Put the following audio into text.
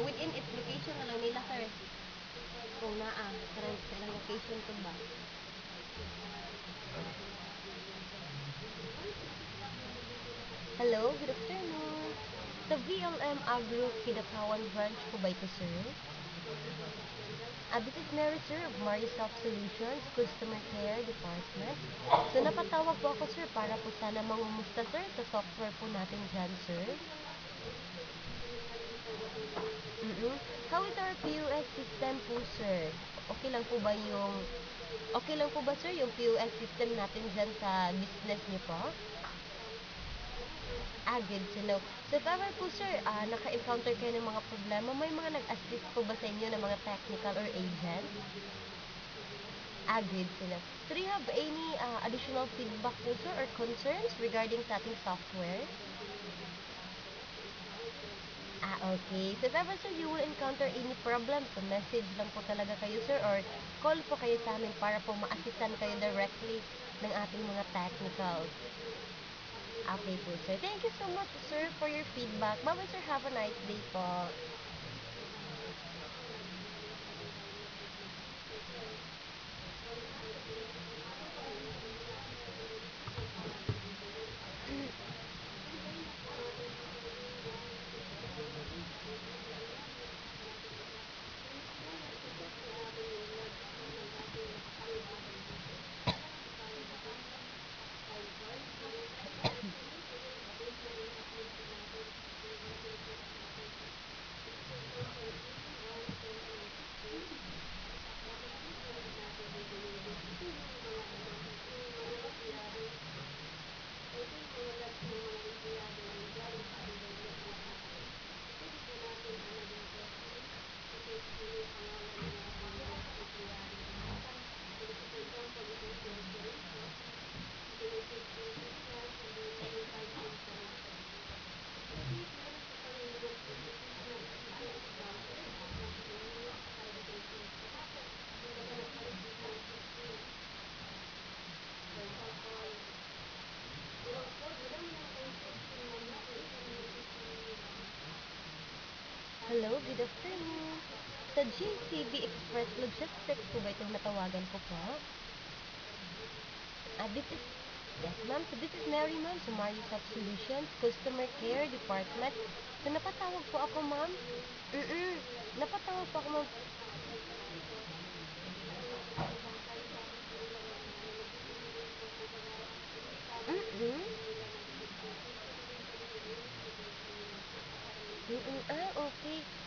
within its location na lang nila, sir. Kung naa, karang sa ilang location to ba? Hello, good afternoon. Sa VLM Agro Kidapawan branch po ba ito, sir? This is Mary, sir, of Marisoft Solutions, Customer Care Department. So, napatawag po ako, sir, para po sana mangumusta, sir, sa software po natin dyan, sir. Mm-mm. How is our POS system po, sir? Okay lang po ba yung... Okay lang po ba, sir, yung POS system natin dyan sa business niyo po? Good to know. So, if ever po, sir, naka-encounter kayo ng mga problema, may mga nag-assist po ba sa inyo ng mga technical or agent? Good to know. So, do you have any additional feedback po, sir, or concerns regarding sa ating software? Okay. So, if ever, sir, you will encounter any problem, so message lang po talaga kayo, sir, or call po kayo sa amin para po ma-assistan kayo directly ng ating mga technical. Okay po, sir. Thank you so much, sir, for your feedback. Bye-bye, sir. Have a nice day po. Hello, good afternoon. Sa JCB Express Logistics po ba itong natawagan ko po? This is, yes ma'am, so this is Mary ma'am, sa Marisoft Solutions, Customer Care Department. So napatawag po ako ma'am. Napatawag po ako ma'am. Mm-mm. Okay.